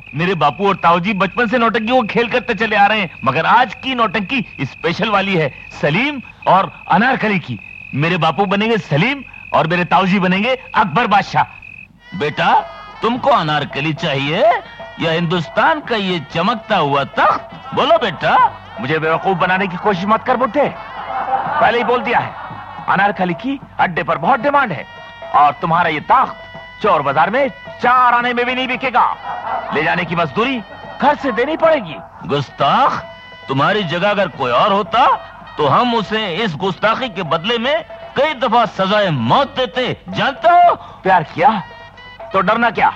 मेरे बापू और ताऊ जी बचपन से नौटंकी को खेल करते चले आ रहे हैं, मगर आज की नौटंकी स्पेशल वाली है, सलीम और अनारकली की। मेरे बापू बनेंगे सलीम और मेरे ताऊ जी बनेंगे अकबर बादशाह। बेटा, तुमको अनारकली चाहिए या हिंदुस्तान का ये चमकता हुआ तख्त? बोलो बेटा। मुझे बेवकूफ बनाने की कोशिश मत कर बुड्ढे, पहले ही बोल दिया है, अनारकली की अड्डे पर बहुत डिमांड है और तुम्हारा ये तख्त चोर बाजार में 4 आने में भी नहीं बिकेगा। ले जाने की मजदूरी घर से देनी पड़ेगी। गुस्ताख, तुम्हारी जगह अगर कोई और होता तो हम उसे इस गुस्ताखी के बदले में कई दफा सजाए मौत देते, जानते हो? प्यार किया तो डरना क्या?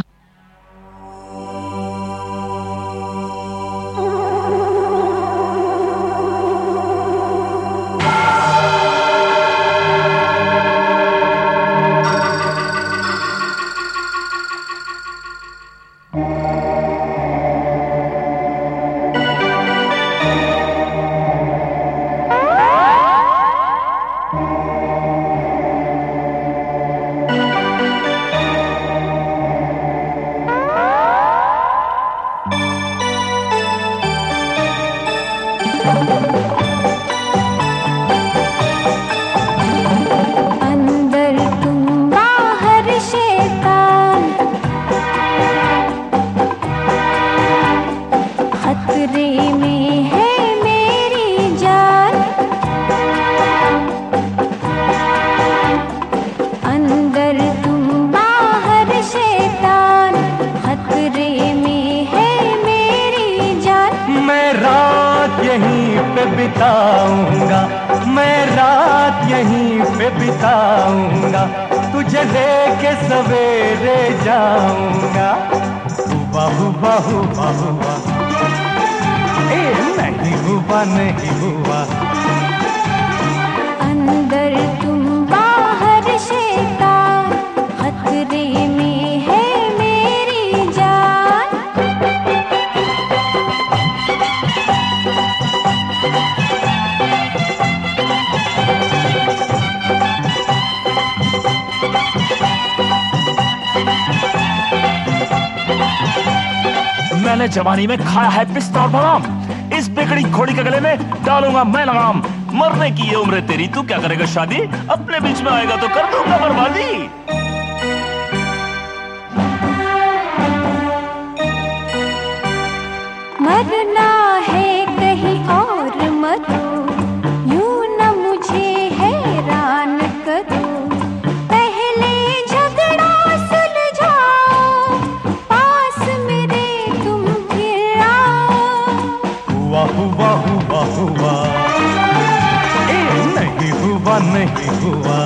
बिताऊंगा, मैं रात यहीं पे बिताऊंगा, तुझे लेके सवेरे जाऊंगा। हुआ हुआ हुआ हुआ, ए नहीं हुआ नहीं हुआ। अंदर तुम बाहर शैतान, खतरे में है मेरी जान। मैंने जवानी में खाया है पिस्ता और बादाम, इस बिगड़ी घोड़ी के गले में डालूंगा मैं लगाम। मरने की ये उम्र है तेरी, तू क्या करेगा शादी? अपने बीच में आएगा तो कर दूंगा बर्बादी। मरना है कहीं और मरो, यूं न मुझे हैरान करो। पहले झगड़ा सुलझाओ, पास मेरे तुम फिर आओ। हुआ हुआ हुआ हुआ, ए नहीं हुआ नहीं हुआ।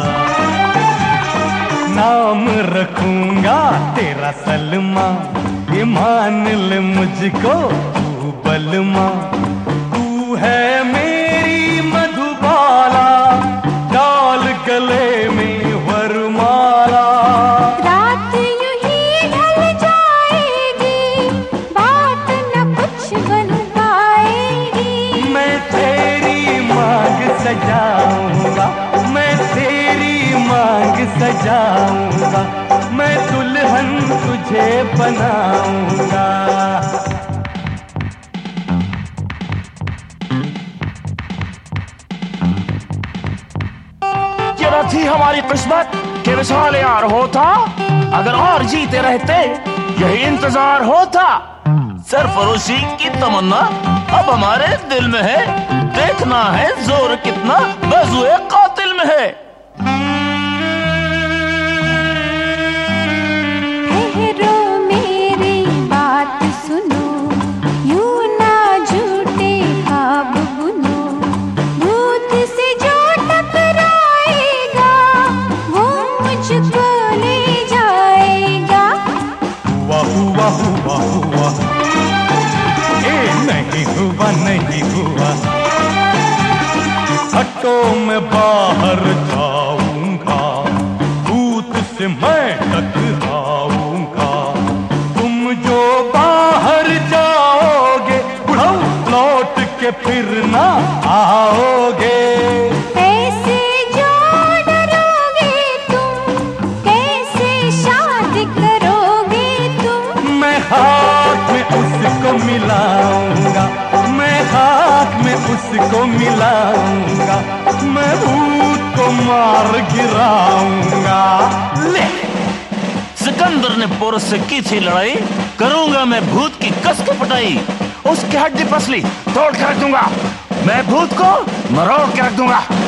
नाम रखूंगा तेरा सलमा, ये मान ले मुझको तू बलमा। तू है मेरी मधुबाला, डाल गले में वरमाला। रात यूं ही ढल जाएगी, बात न कुछ बन पाएगी। मैं तेरी मांग सजाऊंगा, मैं तेरी मांग सजाऊंगा, मैं दुल्हन तुझे बनाऊंगा। ये न थी हमारी किस्मत के विशाल यार होता, अगर और जीते रहते यही इंतजार होता। सरफरोशी की तमन्ना अब हमारे दिल में है, देखना है जोर कितना बाजुए कातिल में है। ठहरो मेरी बात सुनो, यूं ना झूठे ख्वाब बुनो। भूत से जो टकराएगा वो मुझको ले जाएगा। हुआ हुआ हुआ हुआ, ए नहीं हुआ नहीं हुआ। हटो मैं बाहर जाऊंगा, भूत से मैं टकराऊंगा। तुम जो बाहर जाओगे बुढ़ऊ, लौट के फिर ना आओगे। ऐसे जो डरोगे तुम, कैसे शादी करोगे तुम? मैं हाथ उसको मिलाऊंगा, मैं खाक में उसको मिलाऊंगा, मैं भूत को मार गिराऊंगा। ले! सिकंदर ने पोरस से की थी लड़ाई, करूंगा मैं भूत की कस के पिटाई। उसकी हड्डी पसली तोड़ के रख दूंगा, मैं भूत को मरोड़ के रख दूंगा।